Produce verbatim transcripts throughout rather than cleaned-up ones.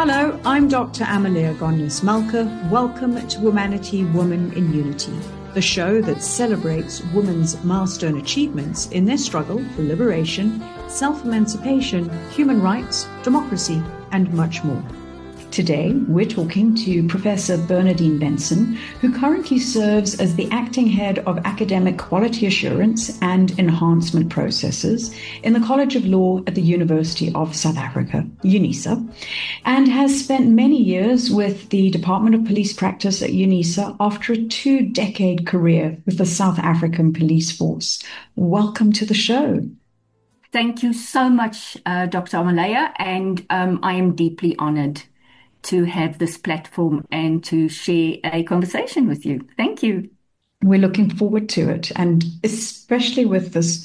Hello, I'm Doctor Amalia Gonyas-Malka. Welcome to Humanity Woman in Unity, the show that celebrates women's milestone achievements in their struggle for liberation, self-emancipation, human rights, democracy, and much more. Today, we're talking to Professor Bernardine Benson, who currently serves as the acting head of academic quality assurance and enhancement processes in the College of Law at the University of South Africa, UNISA, and has spent many years with the Department of Police Practice at UNISA after a two-decade career with the South African Police Force. Welcome to the show. Thank you so much, uh, Doctor Amalia, and um, I am deeply honored to have this platform and to share a conversation with you. Thank you. We're looking forward to it, and especially with this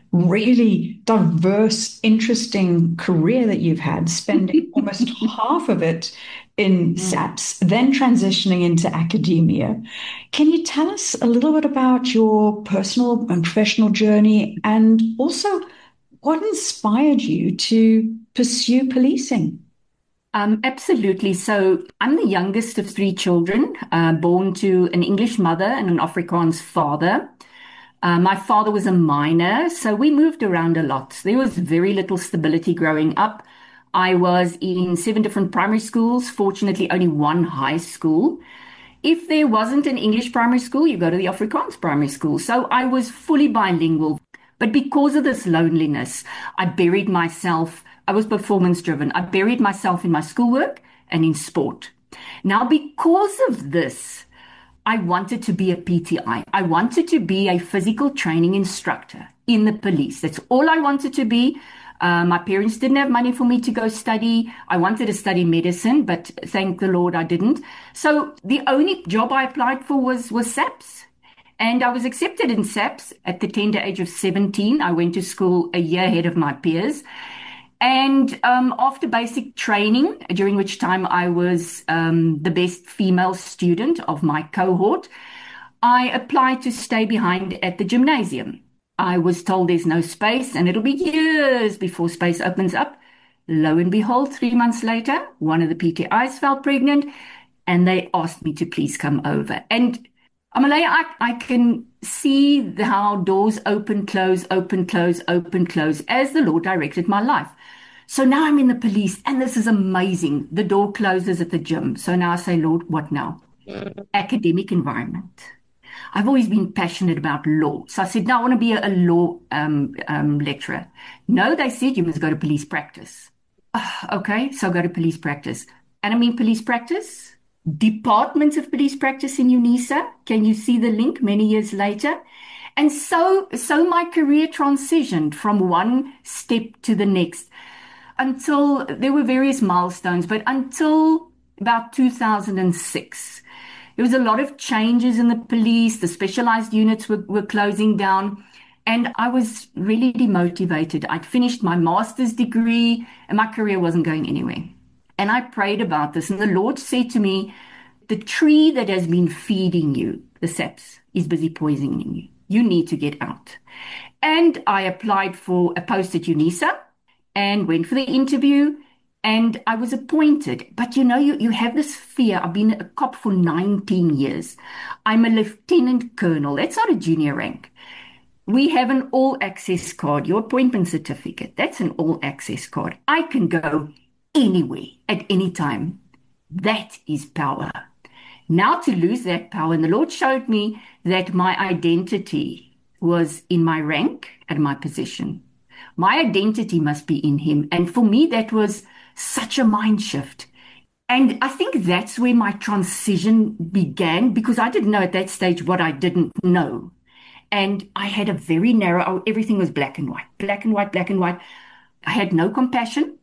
really diverse, interesting career that you've had, spending almost half of it in SAPS, then transitioning into academia. Can you tell us a little bit about your personal and professional journey, and also what inspired you to pursue policing? Um, absolutely. So I'm the youngest of three children, uh, born to an English mother and an Afrikaans father. Uh, my father was a miner, so we moved around a lot. There was very little stability growing up. I was in seven different primary schools, fortunately only one high school. If there wasn't an English primary school, you go to the Afrikaans primary school. So I was fully bilingual. But because of this loneliness, I buried myself. I was performance driven. I buried myself in my schoolwork and in sport. Now, because of this, I wanted to be a P T I. I wanted to be a physical training instructor in the police. That's all I wanted to be. Uh, my parents didn't have money for me to go study. I wanted to study medicine, but thank the Lord I didn't. So the only job I applied for was, was SAPS. And I was accepted in SAPS at the tender age of seventeen. I went to school a year ahead of my peers. And um, after basic training, during which time I was um, the best female student of my cohort, I applied to stay behind at the gymnasium. I was told there's no space and it'll be years before space opens up. Lo and behold, three months later, one of the P T Is fell pregnant and they asked me to please come over. And Amalia, I, I can see the, how doors open, close, open, close, open, close as the Lord directed my life. So now I'm in the police and this is amazing. The door closes at the gym. So now I say, Lord, what now? Academic environment. I've always been passionate about law. So I said, no, I want to be a, a law um, um, lecturer. No, they said you must go to police practice. Oh, okay, so I go to police practice. And I mean police practice, departments of police practice in UNISA. Can you see the link many years later? And so, so my career transitioned from one step to the next until there were various milestones, but until about two thousand six. There was a lot of changes in the police. The specialized units were, were closing down. And I was really demotivated. I'd finished my master's degree and my career wasn't going anywhere. And I prayed about this. And the Lord said to me, the tree that has been feeding you, the SAPS, is busy poisoning you. You need to get out. And I applied for a post at UNISA and went for the interview. And I was appointed. But you know, you, you have this fear. I've been a cop for nineteen years. I'm a lieutenant colonel. That's not a junior rank. We have an all-access card, your appointment certificate. That's an all-access card. I can go anywhere at any time. That is power. Now to lose that power, and the Lord showed me that my identity was in my rank and my position. My identity must be in Him. And for me, that was such a mind shift. And I think that's where my transition began, because I didn't know at that stage what I didn't know. And I had a very narrow, everything was black and white, black and white, black and white. I had no compassion.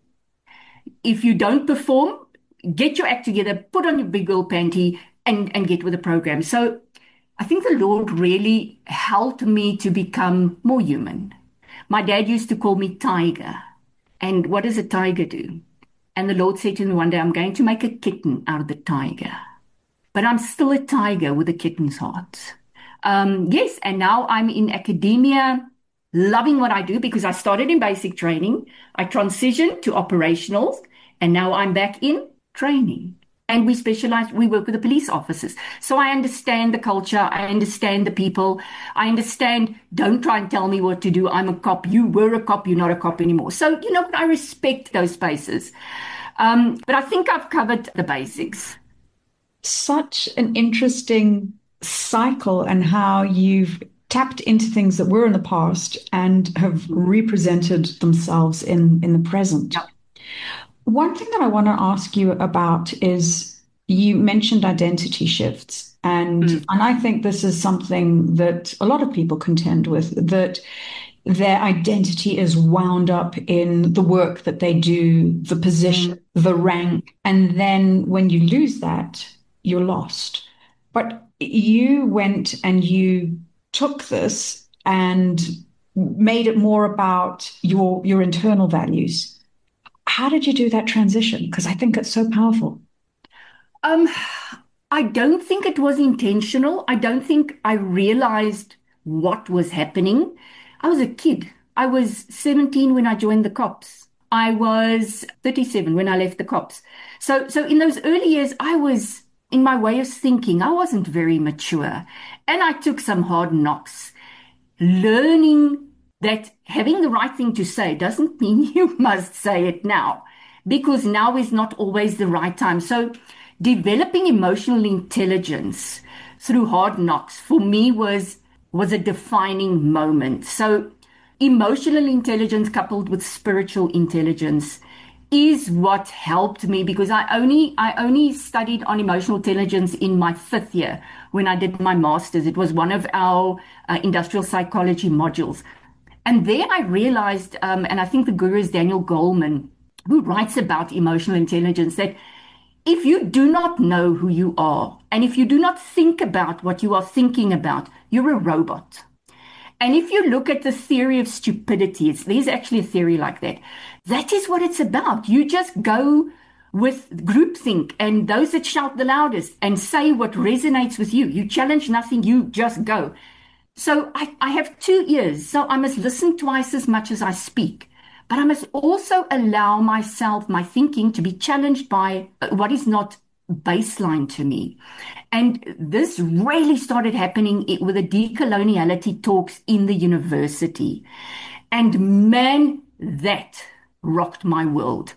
If you don't perform, get your act together, put on your big girl panty and, and get with the program. So I think the Lord really helped me to become more human. My dad used to call me Tiger. And what does a tiger do? And the Lord said to me one day, I'm going to make a kitten out of the tiger. But I'm still a tiger with a kitten's heart. Um, yes, and now I'm in academia, loving what I do because I started in basic training. I transitioned to operational, and now I'm back in training. And we specialize, we work with the police officers. So I understand the culture. I understand the people. I understand, don't try and tell me what to do. I'm a cop. You were a cop. You're not a cop anymore. So, you know, I respect those spaces. Um, but I think I've covered the basics. Such an interesting cycle and how you've tapped into things that were in the past and have represented themselves in, in the present. Yeah. One thing that I want to ask you about is you mentioned identity shifts. And, mm. and I think this is something that a lot of people contend with, that their identity is wound up in the work that they do, the position, mm. the rank. And then when you lose that, you're lost. But you went and you took this and made it more about your, your internal values. How did you do that transition? Because I think it's so powerful. Um, I don't think it was intentional. I don't think I realized what was happening. I was a kid. I was seventeen when I joined the cops. I was thirty-seven when I left the cops. So, so in those early years, I was, in my way of thinking, I wasn't very mature. And I took some hard knocks, learning that having the right thing to say doesn't mean you must say it now, because now is not always the right time. So developing emotional intelligence through hard knocks for me was, was a defining moment. So emotional intelligence coupled with spiritual intelligence is what helped me, because I only I only studied on emotional intelligence in my fifth year when I did my master's. It was one of our uh, industrial psychology modules. And there I realized, um, and I think the guru is Daniel Goleman, who writes about emotional intelligence, that if you do not know who you are, and if you do not think about what you are thinking about, you're a robot. And if you look at the theory of stupidity, it's, there's actually a theory like that. That is what it's about. You just go with groupthink and those that shout the loudest and say what resonates with you. You challenge nothing, you just go. So I, I have two ears, so I must listen twice as much as I speak. But I must also allow myself, my thinking, to be challenged by what is not baseline to me. And this really started happening with the decoloniality talks in the university. And man, that rocked my world.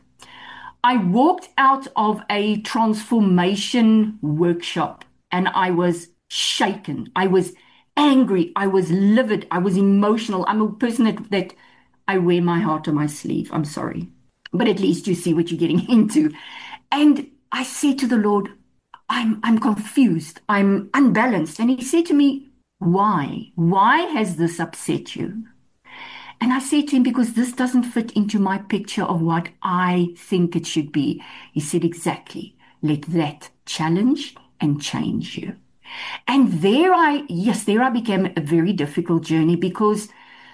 I walked out of a transformation workshop and I was shaken. I was angry. I was livid. I was emotional. I'm a person that, that I wear my heart on my sleeve. I'm sorry. But at least you see what you're getting into. And I said to the Lord, I'm, I'm confused. I'm unbalanced. And he said to me, why? Why has this upset you? And I said to him, because this doesn't fit into my picture of what I think it should be. He said, exactly. Let that challenge and change you. And there I, yes, there I became a very difficult journey, because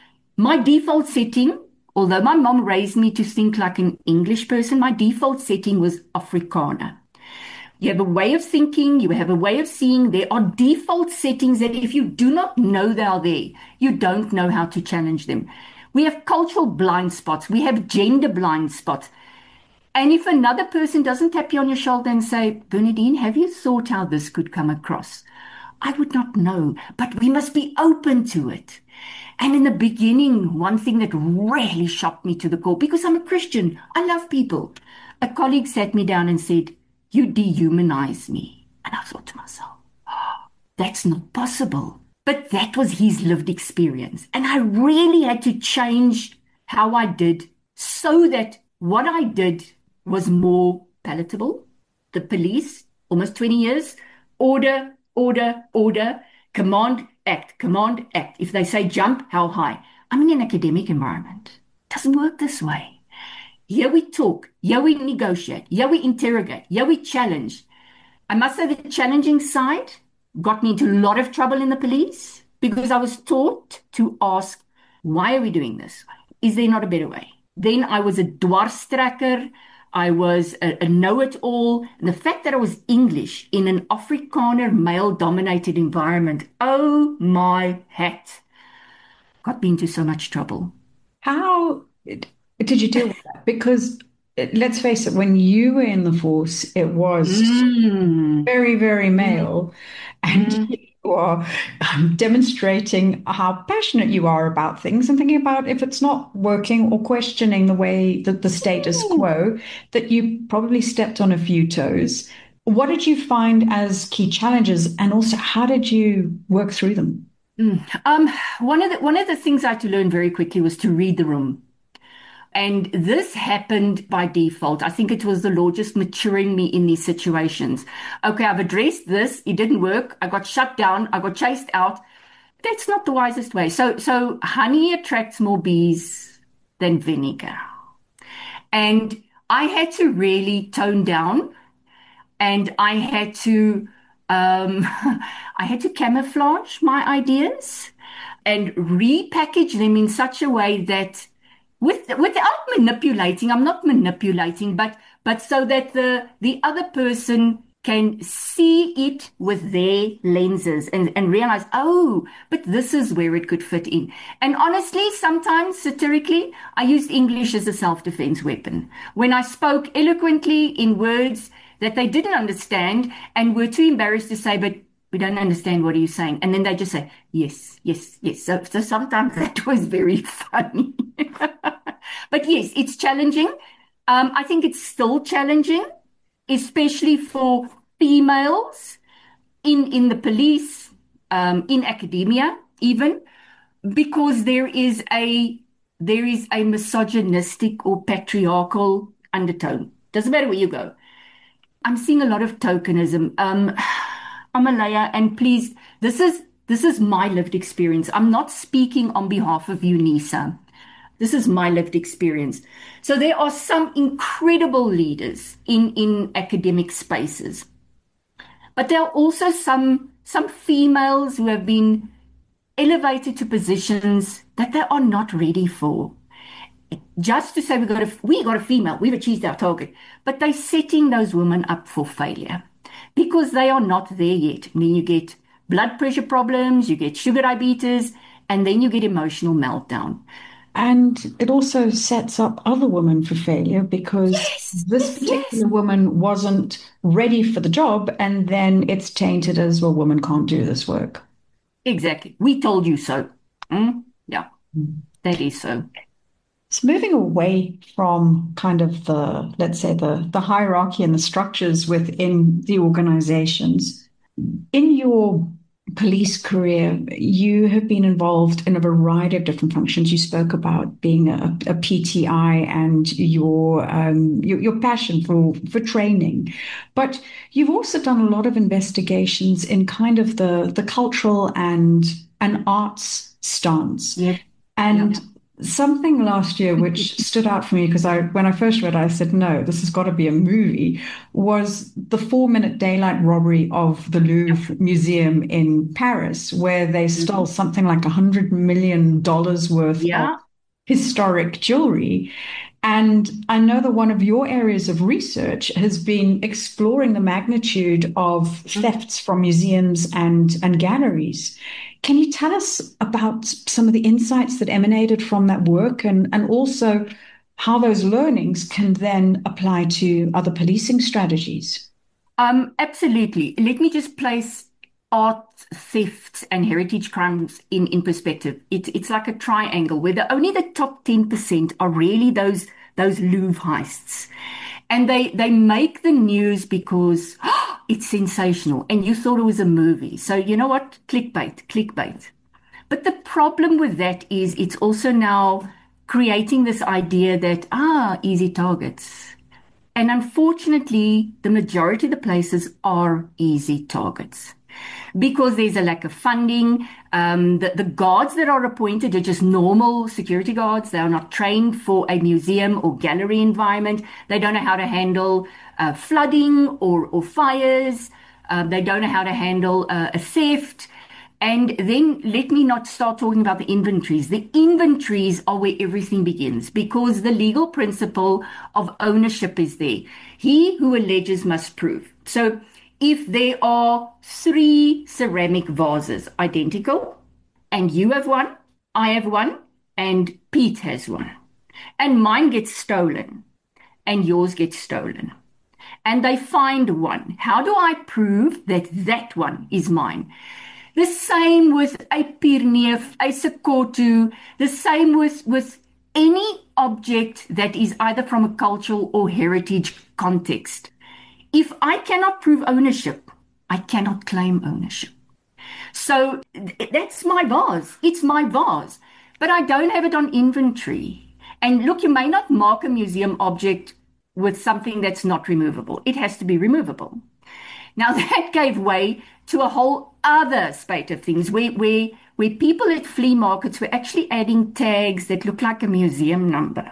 my default setting, although my mom raised me to think like an English person, my default setting was Afrikaner. You have a way of thinking, you have a way of seeing. There are default settings that if you do not know they are there, you don't know how to challenge them. We have cultural blind spots. We have gender blind spots. And if another person doesn't tap you on your shoulder and say, Bernardine, have you thought how this could come across? I would not know, but we must be open to it. And in the beginning, one thing that really shocked me to the core, because I'm a Christian, I love people. A colleague sat me down and said, you dehumanize me. And I thought to myself, oh, that's not possible. But that was his lived experience. And I really had to change how I did so that what I did was more palatable. The police, almost twenty years, order, order, order, command, act, command, act. If they say jump, how high? I'm in an academic environment. It doesn't work this way. Here we talk, here we negotiate, here we interrogate, here we challenge. I must say the challenging side got me into a lot of trouble in the police, because I was taught to ask, why are we doing this? Is there not a better way? Then I was a dwarstrekker. I was a, a know-it-all. And the fact that I was English in an Afrikaner male-dominated environment, oh my hat, got me into so much trouble. How did you deal with that? Because let's face it, when you were in the force, it was Mm, very, very mm, male. And mm, you are um, demonstrating how passionate you are about things and thinking about if it's not working or questioning the way that the status mm. quo, that you probably stepped on a few toes. What did you find as key challenges? And also, how did you work through them? Mm. Um, one of the one of the things I had to learn very quickly was to read the room. And this happened by default. I think it was the Lord just maturing me in these situations. Okay, I've addressed this. It didn't work. I got shut down. I got chased out. That's not the wisest way. So, so honey attracts more bees than vinegar. And I had to really tone down and I had to, um, I had to camouflage my ideas and repackage them in such a way that with without manipulating, I'm not manipulating, but but so that the the other person can see it with their lenses and, and realize, oh, but this is where it could fit in. And honestly, sometimes satirically, I used English as a self-defense weapon. When I spoke eloquently in words that they didn't understand and were too embarrassed to say, but we don't understand what are you saying. And then they just say, yes, yes, yes. So, so sometimes that was very funny. But yes, it's challenging. Um, I think it's still challenging, especially for females in, in the police, um, in academia, even because there is a there is a misogynistic or patriarchal undertone. Doesn't matter where you go. I'm seeing a lot of tokenism. Um, Amalaya, and please, this is this is my lived experience. I'm not speaking on behalf of UNISA. This is my lived experience. So there are some incredible leaders in, in academic spaces, but there are also some some females who have been elevated to positions that they are not ready for. Just to say we got a we got a female, we've achieved our target, but they're setting those women up for failure because they are not there yet. And then you get blood pressure problems, you get sugar diabetes, and then you get emotional meltdown. And it also sets up other women for failure because Yes, this yes, yes. particular woman wasn't ready for the job, and then it's tainted as, well, women can't do this work. Exactly. We told you so. Mm? Yeah, that is so. So moving away from kind of the, let's say, the, the hierarchy and the structures within the organizations, in your police career, you have been involved in a variety of different functions. You spoke about being a, a P T I and your, um, your your passion for for training, but you've also done a lot of investigations in kind of the the cultural and and arts stance. Yep. Yep. And something last year which stood out for me because I when I first read it, I said, no, this has got to be a movie, was the four-minute daylight robbery of the Louvre Museum in Paris, where they stole Mhm. something like a hundred million dollars worth of Yeah. historic jewelry. And I know that one of your areas of research has been exploring the magnitude of thefts from museums and, and galleries. Can you tell us about some of the insights that emanated from that work and, and also how those learnings can then apply to other policing strategies? Um, absolutely. Let me just place art thefts and heritage crimes in, in perspective. It, it's like a triangle where the, only the top ten percent are really those those Louvre heists. And they, they make the news because oh, it's sensational and you thought it was a movie. So you know what? Clickbait, clickbait. But the problem with that is it's also now creating this idea that, ah, easy targets. And unfortunately, the majority of the places are easy targets because there's a lack of funding. Um, the, the guards that are appointed are just normal security guards. They are not trained for a museum or gallery environment. They don't know how to handle uh, flooding or, or fires. Uh, they don't know how to handle uh, a theft. And then let me not start talking about the inventories. The inventories are where everything begins because the legal principle of ownership is there. He who alleges must prove. So if there are three ceramic vases identical, and you have one, I have one, and Pete has one, and mine gets stolen, and yours gets stolen. And they find one. How do I prove that that one is mine? The same with a Pierneef, a Sekoto, the same with, with any object that is either from a cultural or heritage context. If I cannot prove ownership, I cannot claim ownership. So that's my vase. It's my vase. But I don't have it on inventory. And look, you may not mark a museum object with something that's not removable. It has to be removable. Now that gave way to a whole other spate of things where, where, where people at flea markets were actually adding tags that look like a museum number.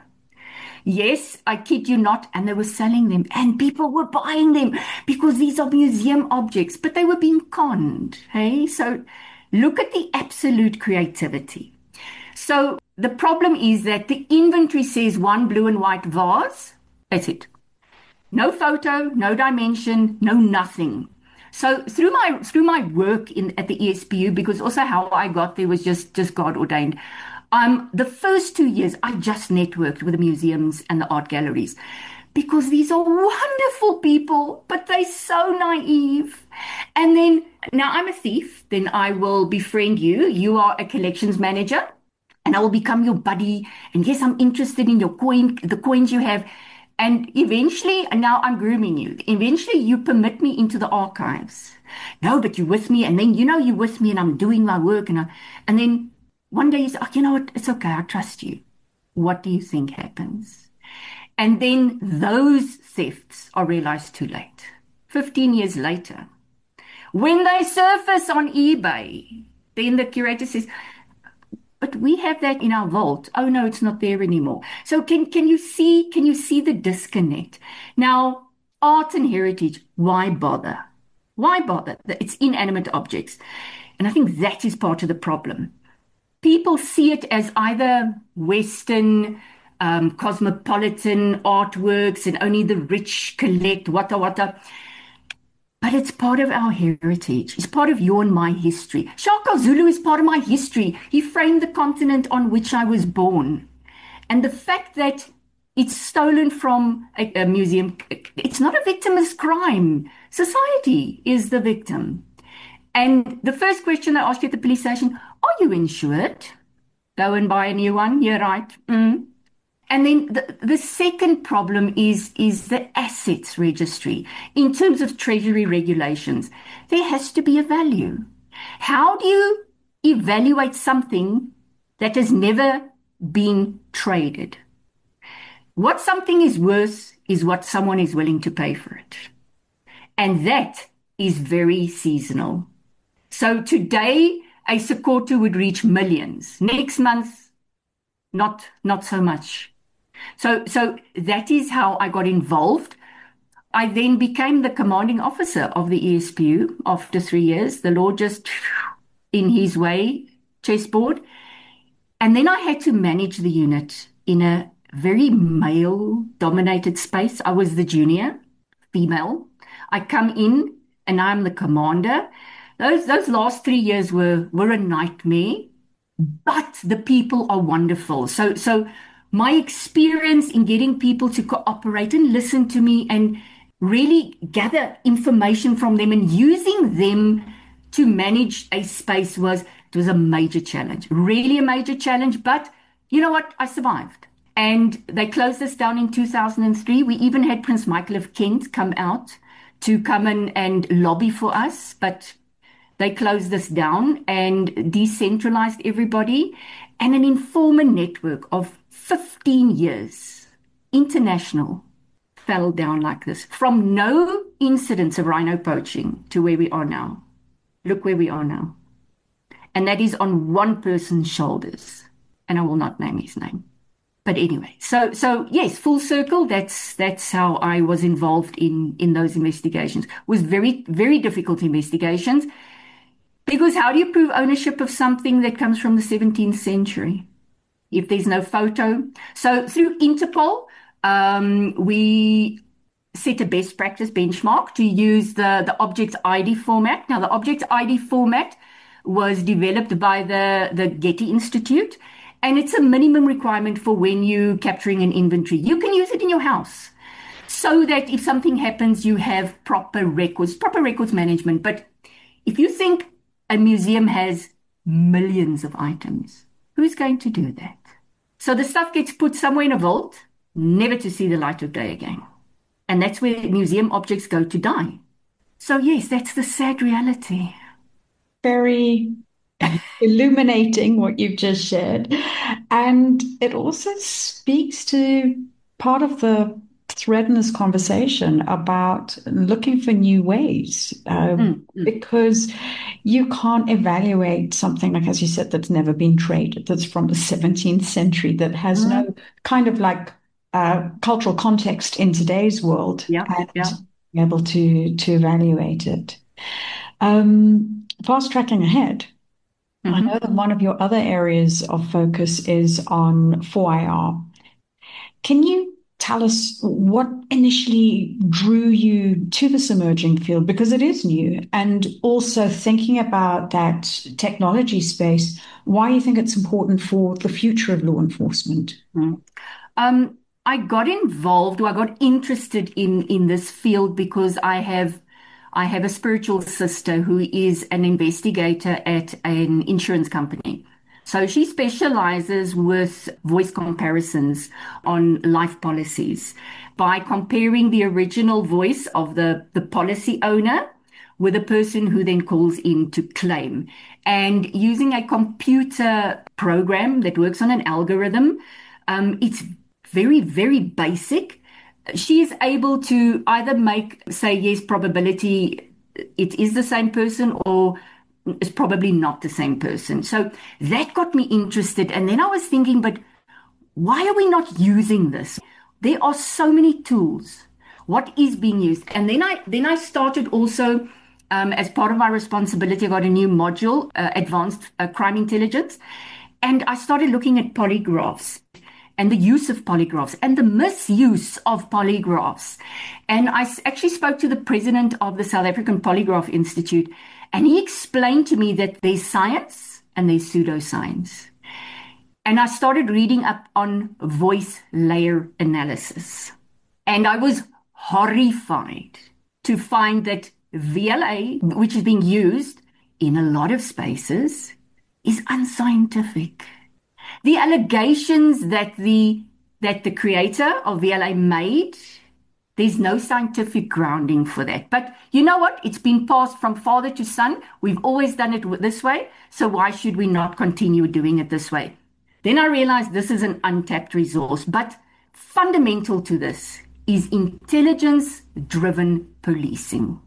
Yes, I kid you not, and they were selling them, and people were buying them because these are museum objects, but they were being conned, hey? So look at the absolute creativity. So the problem is that the inventory says one blue and white vase, that's it. No photo, no dimension, no nothing. So through my through my work in at the E S P U, because also how I got there was just, just God ordained. Um, the first two years, I just networked with the museums and the art galleries because these are wonderful people, but they're so naive. And then, now I'm a thief, then I will befriend you. You are a collections manager, and I will become your buddy. And yes, I'm interested in your coin, the coins you have. And eventually, and now I'm grooming you. Eventually, you permit me into the archives. No, but you're with me, and then, you know, you're with me, and I'm doing my work, and I, and then one day you say, oh, you know what, it's okay, I trust you. What do you think happens? And then those thefts are realized too late. fifteen years later, when they surface on eBay, then the curator says, but we have that in our vault. Oh no, it's not there anymore. So can, can you see, can you see the disconnect? Now, art and heritage, why bother? Why bother? It's inanimate objects. And I think that is part of the problem. People see it as either Western, um, cosmopolitan artworks and only the rich collect, wata wata. But it's part of our heritage. It's part of your and my history. Shaka Zulu is part of my history. He framed the continent on which I was born. And the fact that it's stolen from a, a museum, it's not a victimless crime. Society is the victim. And the first question I ask you at the police station, are you insured? Go and buy a new one. Yeah, right. Mm. And then the, the second problem is, is the assets registry. In terms of Treasury regulations, there has to be a value. How do you evaluate something that has never been traded? What something is worth is what someone is willing to pay for it. And that is very seasonal. So today, a Sekoto would reach millions. Next month, not, not so much. So, so that is how I got involved. I then became the commanding officer of the E S P U after three years. The Lord just, in his way, chessboard. And then I had to manage the unit in a very male-dominated space. I was the junior, female. I come in and I'm the commander. Those those last three years were, were a nightmare, but the people are wonderful. So so my experience in getting people to cooperate and listen to me and really gather information from them and using them to manage a space was, it was a major challenge, really a major challenge. But you know what? I survived. And they closed this down in two thousand three. We even had Prince Michael of Kent come out to come in and lobby for us, but they closed this down and decentralized everybody. And an informer network of fifteen years, international, fell down like this. From no incidents of rhino poaching to where we are now. Look where we are now. And that is on one person's shoulders. And I will not name his name. But anyway, so so yes, full circle, that's that's how I was involved in, in those investigations. It was very, very difficult investigations. Because how do you prove ownership of something that comes from the seventeenth century if there's no photo? So through Interpol, um, we set a best practice benchmark to use the, the object I D format. Now, the object I D format was developed by the, the Getty Institute, and it's a minimum requirement for when you're capturing an inventory. You can use it in your house. so that if something happens, you have proper records, proper records management. But if you think a museum has millions of items, who's going to do that? So the stuff gets put somewhere in a vault, never to see the light of day again. And that's where museum objects go to die. So yes, that's the sad reality. Very illuminating what you've just shared. And it also speaks to part of the thread in this conversation about looking for new ways, um, Mm, mm. because you can't evaluate something like, as you said, that's never been traded, that's from the seventeenth century, that has Mm. no kind of like uh, cultural context in today's world, Yeah, and yeah. be able to to evaluate it. Um, fast tracking ahead. I know Hmm. that one of your other areas of focus is on four I R. Can you tell us what initially drew you to this emerging field? Because it is new, and also thinking about that technology space, why you think it's important for the future of law enforcement. Mm. Um, I got involved or I got interested in in this field because I have I have a spiritual sister who is an investigator at an insurance company. So she specializes with voice comparisons on life policies by comparing the original voice of the, the policy owner with a person who then calls in to claim. And using a computer program that works on an algorithm, um, it's very, very basic. She is able to either make, say, yes, probability, it is the same person, or it's probably not the same person. So that got me interested. And then I was thinking, but why are we not using this? There are so many tools. What is being used? And then I then I started also, um, as part of my responsibility, I got a new module, uh, advanced uh, crime intelligence, and I started looking at polygraphs and the use of polygraphs and the misuse of polygraphs. And I actually spoke to the president of the South African Polygraph Institute, and he explained to me that there's science and there's pseudoscience. And I started reading up on voice layer analysis. And I was horrified to find that V L A, which is being used in a lot of spaces, is unscientific. The allegations that the that the creator of V L A made, there's no scientific grounding for that. But you know what? It's been passed from father to son. We've always done it this way. So why should we not continue doing it this way? Then I realized this is an untapped resource. But fundamental to this is intelligence-driven policing.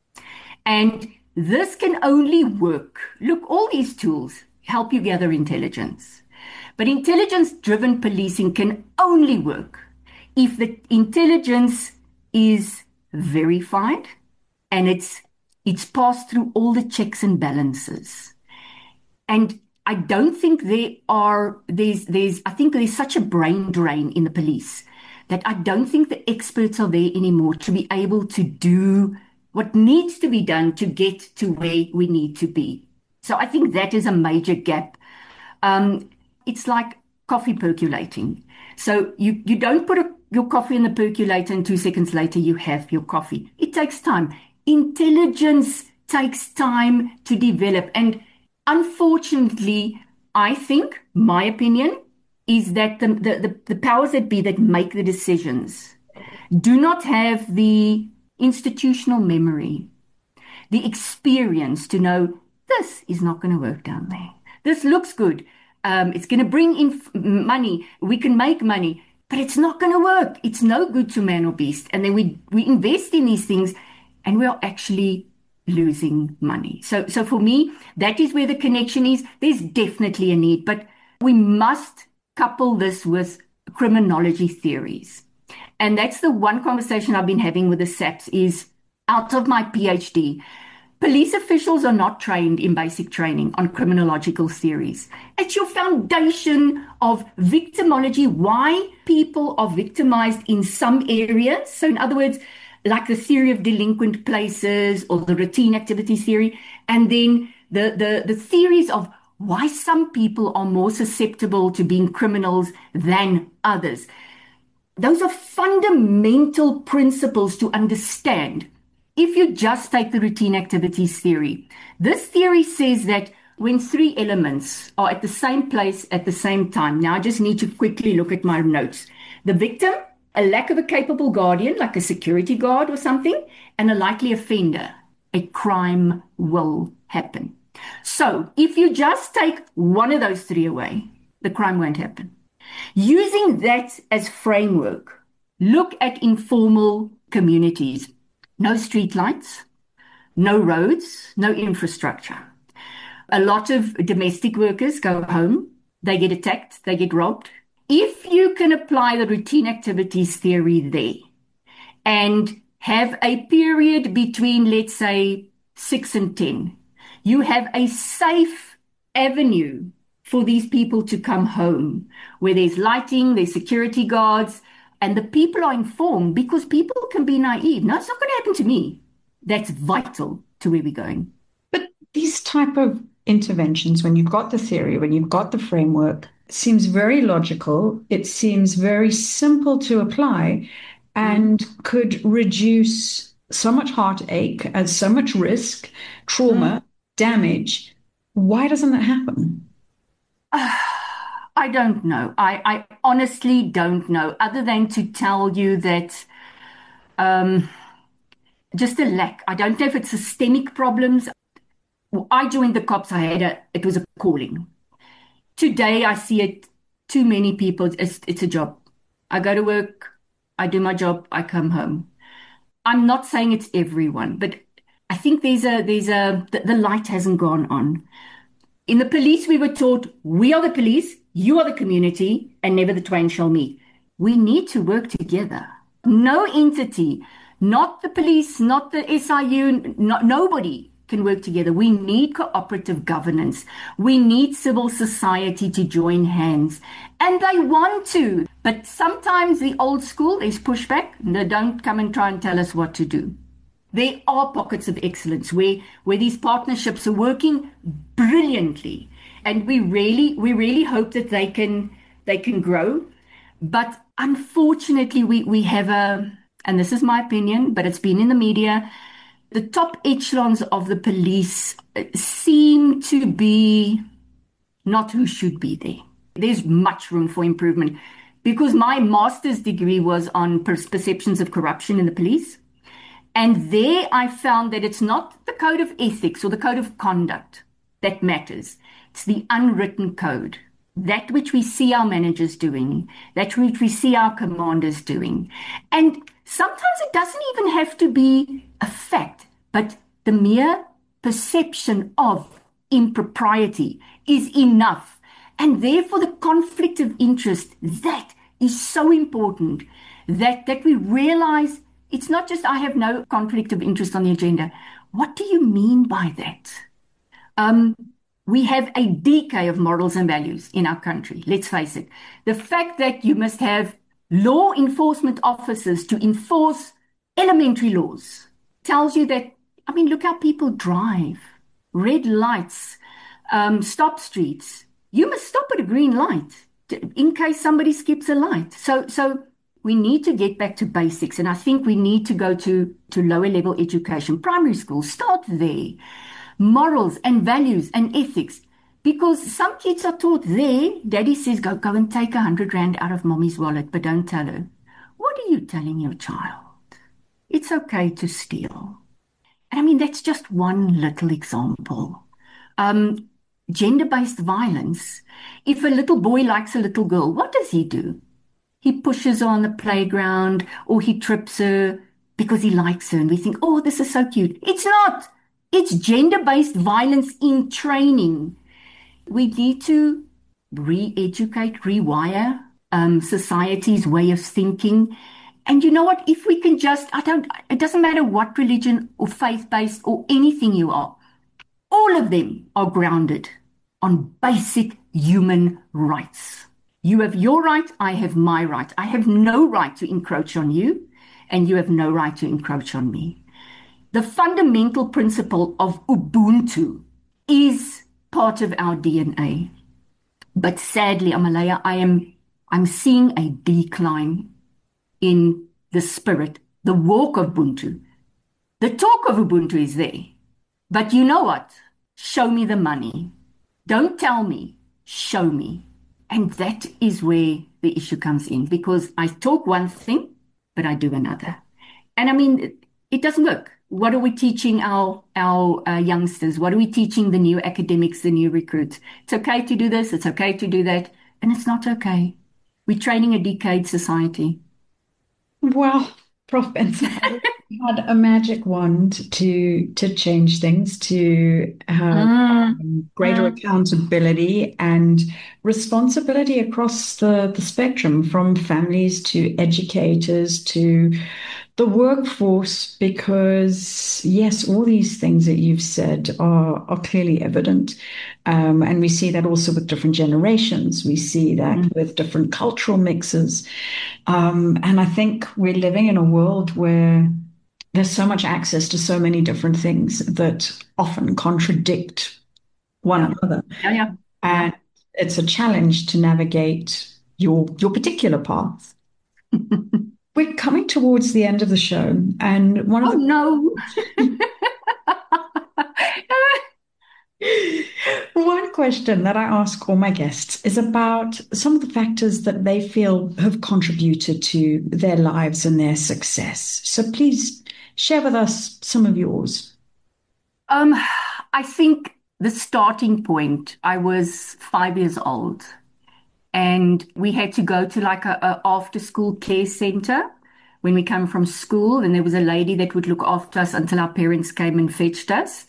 And this can only work. Look, all these tools help you gather intelligence. But intelligence-driven policing can only work if the intelligence is verified and it's it's passed through all the checks and balances. And I don't think there are there's there's I think there's such a brain drain in the police that I don't think the experts are there anymore to be able to do what needs to be done to get to where we need to be. So I think that is a major gap. Um, it's like coffee percolating. So you, you don't put a, your coffee in the percolator and two seconds later you have your coffee. It takes time. Intelligence takes time to develop. And unfortunately, I think, my opinion, is that the, the, the, the powers that be that make the decisions do not have the institutional memory, the experience to know this is not going to work down there. This looks good. Um, it's going to bring in f- money. We can make money, but it's not going to work. It's no good to man or beast. And then we, we invest in these things and we are actually losing money. So, so for me, that is where the connection is. There's definitely a need, but we must couple this with criminology theories. And that's the one conversation I've been having with the S A Ps is out of my PhD. Police officials are not trained in basic training on criminological theories. It's your foundation of victimology, why people are victimized in some areas. So in other words, like the theory of delinquent places or the routine activity theory, and then the, the, the theories of why some people are more susceptible to being criminals than others. Those are fundamental principles to understand. If you just take the routine activities theory, this theory says that when three elements are at the same place at the same time, now I just need to quickly look at my notes. The victim, a lack of a capable guardian, like a security guard or something, and a likely offender, a crime will happen. So if you just take one of those three away, the crime won't happen. Using that as framework, look at informal communities. No streetlights, no roads, no infrastructure. A lot of domestic workers go home, they get attacked, they get robbed. If you can apply the routine activities theory there and have a period between, let's say, six and ten, you have a safe avenue for these people to come home, where there's lighting, there's security guards, and the people are informed, because people can be naive. No, it's not going to happen to me. That's vital to where we're going. But these type of interventions, when you've got the theory, when you've got the framework, seems very logical. It seems very simple to apply and mm. could reduce so much heartache and so much risk, trauma, mm. damage. Why doesn't that happen? I don't know. I, I honestly don't know, other than to tell you that um, just a lack. I don't know if it's systemic problems. I joined the cops. I had a, it was a calling. Today, I see it too many people. It's, it's a job. I go to work, I do my job, I come home. I'm not saying it's everyone, but I think there's a, there's a, the, the light hasn't gone on. In the police, we were taught, we are the police, you are the community, and never the twain shall meet. We need to work together. No entity, not the police, not the S I U, not, nobody can work together. We need cooperative governance. We need civil society to join hands. And they want to. But sometimes the old school is pushback. They don't come and try and tell us what to do. There are pockets of excellence where, where these partnerships are working brilliantly. And we really, we really hope that they can, they can grow. But unfortunately, we, we have a, and this is my opinion, but it's been in the media, the top echelons of the police seem to be not who should be there. There's much room for improvement, because my master's degree was on perceptions of corruption in the police. And there I found that it's not the code of ethics or the code of conduct that matters. It's the unwritten code, that which we see our managers doing, that which we see our commanders doing. And sometimes it doesn't even have to be a fact, but the mere perception of impropriety is enough. And therefore the conflict of interest, that is so important, that, that we realize it's not just I have no conflict of interest on the agenda. What do you mean by that? Um, we have a decay of morals and values in our country. Let's face it. The fact that you must have law enforcement officers to enforce elementary laws tells you that, I mean, look how people drive. Red lights, um, stop streets. You must stop at a green light in case somebody skips a light. So, so we need to get back to basics. And I think we need to go to, to lower level education, primary school, start there. Morals and values and ethics. Because some kids are taught there, daddy says, go, go and take a hundred rand out of mommy's wallet, but don't tell her. What are you telling your child? It's okay to steal. And I mean, that's just one little example. Um, gender-based violence. If a little boy likes a little girl, what does he do? He pushes her on the playground, or he trips her because he likes her. And we think, oh, this is so cute. It's not. It's gender-based violence in training. We need to re-educate, rewire um, society's way of thinking. And you know what? If we can just, I don't, it doesn't matter what religion or faith-based or anything you are, all of them are grounded on basic human rights. You have your right, I have my right. I have no right to encroach on you, and you have no right to encroach on me. The fundamental principle of Ubuntu is part of our D N A. But sadly, Amalaya, I am I'm seeing a decline in the spirit, the walk of Ubuntu. The talk of Ubuntu is there. But you know what? Show me the money. Don't tell me, show me. And that is where the issue comes in, because I talk one thing, but I do another. And I mean, it, it doesn't work. What are we teaching our our uh, youngsters? What are we teaching the new academics, the new recruits? It's okay to do this. It's okay to do that. And it's not okay. We're training a decayed society. Well, Prof Benson, I wish we had a magic wand to to change things, to have Mm, um, greater mm, accountability and responsibility across the, the spectrum, from families to educators to the workforce, because yes, all these things that you've said are, are clearly evident. Um, and we see that also with different generations. We see that mm. with different cultural mixes. Um, and I think we're living in a world where there's so much access to so many different things that often contradict one Yeah, another. yeah, yeah, yeah. And it's a challenge to navigate your your particular path. We're coming towards the end of the show, and one of Oh the no. one question that I ask all my guests is about some of the factors that they feel have contributed to their lives and their success. So please share with us some of yours. Um, I think the starting point, I was five years old and we had to go to like a, a after school care center when we come from school, and there was a lady that would look after us until our parents came and fetched us.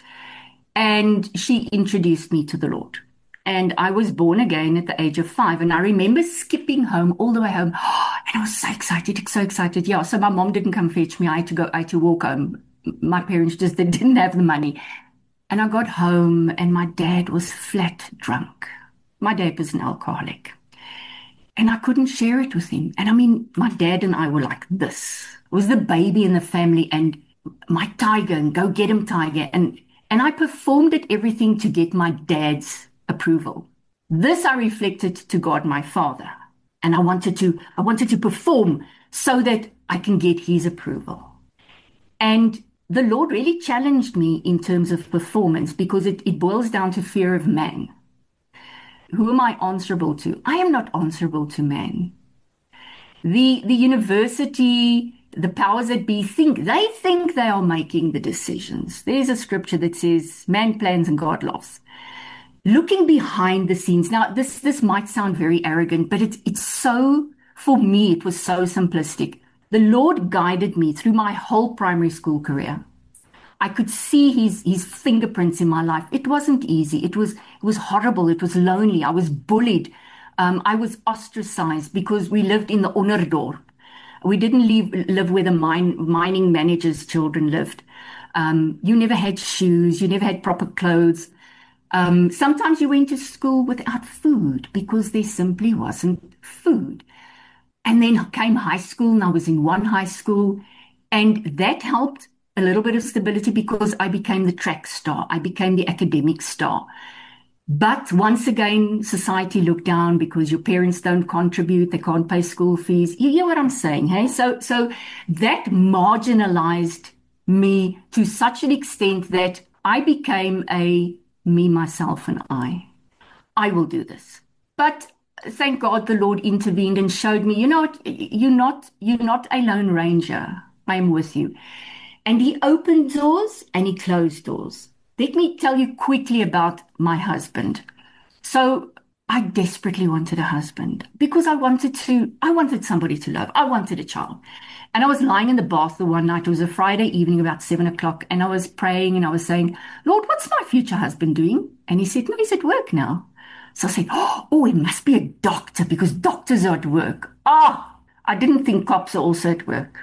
And she introduced me to the Lord. And I was born again at the age of five. And I remember skipping home all the way home. And I was so excited, so excited. Yeah. So my mom didn't come fetch me. I had to go, I had to walk home. My parents just they didn't have the money. And I got home and my dad was flat drunk. My dad was an alcoholic. And I couldn't share it with him. And I mean, my dad and I were like this. It was the baby in the family and my tiger and go get him, tiger. And and I performed it everything to get my dad's approval. This I reflected to God, my father. And I wanted to, I wanted to perform so that I can get his approval. And the Lord really challenged me in terms of performance, because it, it boils down to fear of man. Who am I answerable to? I am not answerable to man. The the university, the powers that be think they think they are making the decisions. There's a scripture that says, man plans and God laughs. Looking behind the scenes. Now, this this might sound very arrogant, but it's it's so, for me, it was so simplistic. The Lord guided me through my whole primary school career. I could see his his fingerprints in my life. It wasn't easy. It was it was horrible. It was lonely. I was bullied. Um, I was ostracized because we lived in the Onderdorp. We didn't live live where the mine mining managers' children lived. Um, you never had shoes. You never had proper clothes. Um, sometimes you went to school without food because there simply wasn't food. And then came high school, and I was in one high school, and that helped a little bit of stability because I became the track star. I became the academic star. But once again, society looked down because your parents don't contribute, they can't pay school fees. You hear what I'm saying, hey? So, so that marginalized me to such an extent that I became a me, myself, and I. I will do this. But thank God the Lord intervened and showed me, you know what, you're not, you're not a lone ranger. I am with you. And he opened doors and he closed doors. Let me tell you quickly about my husband. So I desperately wanted a husband because I wanted to, I wanted somebody to love. I wanted a child. And I was lying in the bath the one night. It was a Friday evening, about seven o'clock. And I was praying and I was saying, Lord, what's my future husband doing? And he said, no, he's at work now. So I said, oh, he must be a doctor because doctors are at work. Ah, oh, I didn't think cops are also at work.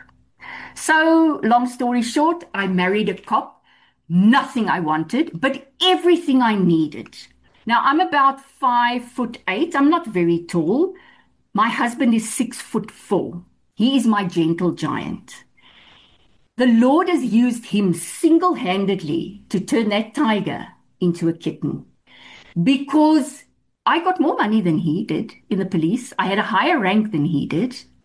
So, long story short, I married a cop. Nothing I wanted, but everything I needed. Now, I'm about five foot eight. I'm not very tall. My husband is six foot four. He is my gentle giant. The Lord has used him single-handedly to turn that tiger into a kitten because I got more money than he did in the police. I had a higher rank than he did.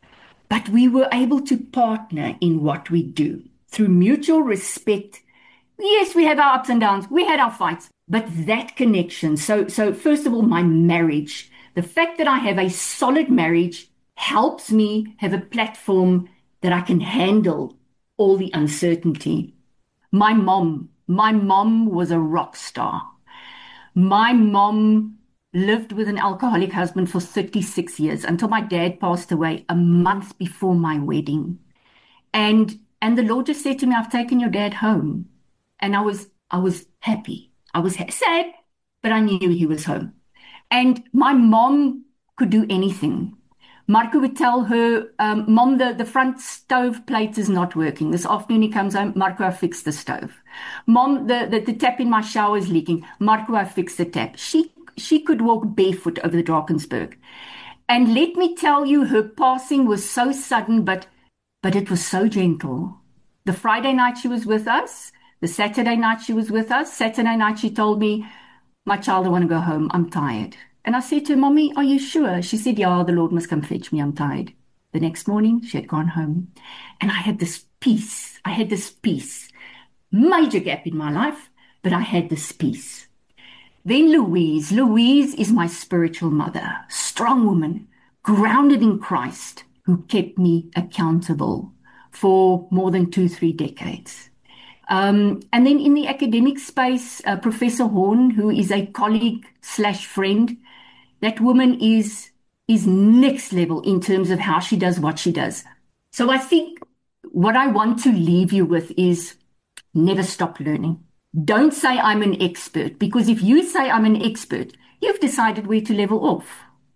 but we were able to partner in what we do through mutual respect. Yes, we have our ups and downs. We had our fights, but that connection. So, so first of all, my marriage, the fact that I have a solid marriage helps me have a platform that I can handle all the uncertainty. My mom, my mom was a rock star. My mom lived with an alcoholic husband for thirty-six years until my dad passed away a month before my wedding. And, and the Lord just said to me, I've taken your dad home. And I was, I was happy. I was ha- sad, but I knew he was home. And my mom could do anything. Marco would tell her, um, Mom, the, the front stove plate is not working. This afternoon he comes home, Marco, I fixed the stove. Mom, the, the, the tap in my shower is leaking. Marco, I fixed the tap. She, she could walk barefoot over the Drakensberg. And let me tell you, her passing was so sudden, but, but it was so gentle. The Friday night she was with us. The Saturday night she was with us. Saturday night she told me, my child, I want to go home. I'm tired. And I said to her, Mommy, are you sure? She said, yeah, the Lord must come fetch me. I'm tired. The next morning she had gone home. And I had this peace. I had this peace. Major gap in my life, but I had this peace. Then Louise. Louise is my spiritual mother. Strong woman, grounded in Christ, who kept me accountable for more than two, three decades. Um, and then in the academic space, uh, Professor Horn, who is a colleague slash friend, that woman is, is next level in terms of how she does what she does. So I think what I want to leave you with is never stop learning. Don't say I'm an expert, because if you say I'm an expert, you've decided where to level off.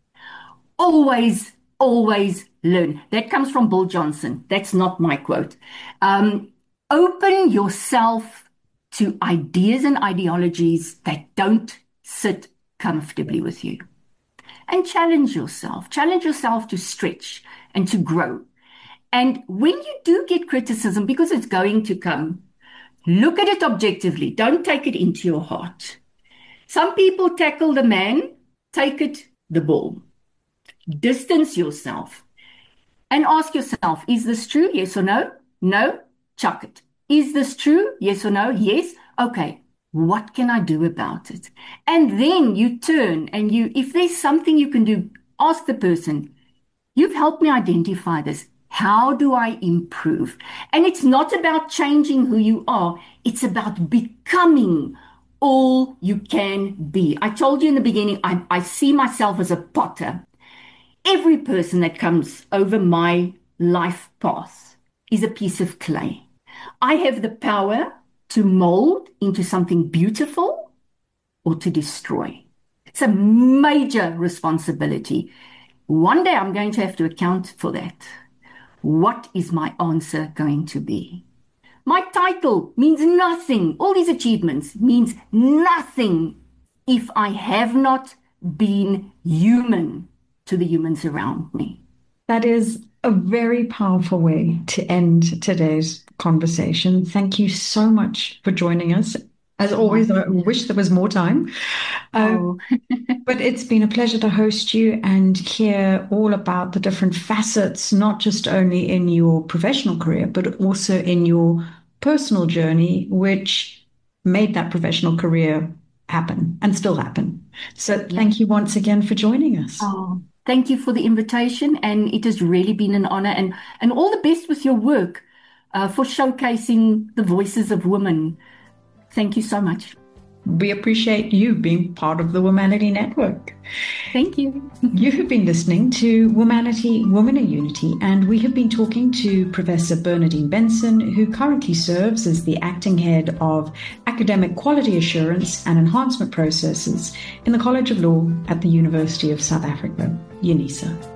Always, always learn. That comes from Bill Johnson. That's not my quote. Um, Open yourself to ideas and ideologies that don't sit comfortably with you. And challenge yourself. Challenge yourself to stretch and to grow. And when you do get criticism, because it's going to come, look at it objectively. Don't take it into your heart. Some people tackle the man, take it the ball. Distance yourself and ask yourself, is this true? Yes or no? No? Chuck it. Is this true? Yes or no? Yes. Okay. What can I do about it? And then you turn and you, if there's something you can do, ask the person, you've helped me identify this. How do I improve? And it's not about changing who you are. It's about becoming all you can be. I told you in the beginning, I, I see myself as a potter. Every person that comes over my life path is a piece of clay. I have the power to mold into something beautiful or to destroy. It's a major responsibility. One day I'm going to have to account for that. What is my answer going to be? My title means nothing. All these achievements means nothing if I have not been human to the humans around me. That is a very powerful way to end today's conversation. Thank you so much for joining us. As always, I wish there was more time. Oh. Um, but it's been a pleasure to host you and hear all about the different facets, not just only in your professional career, but also in your personal journey, which made that professional career happen and still happen. So thank you once again for joining us. Oh, thank you for the invitation. And it has really been an honor, and, and all the best with your work uh, for showcasing the voices of women. Thank you so much. We appreciate you being part of the Womanity Network. Thank you. You have been listening to Womanity, Women in Unity, and we have been talking to Professor Bernardine Benson, who currently serves as the acting head of Academic Quality Assurance and Enhancement Processes in the College of Law at the University of South Africa, UNISA.